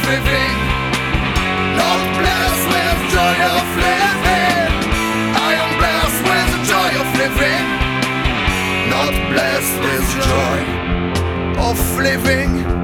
living, not blessed with joy of living. I am blessed with the joy of living, not blessed with joy of living.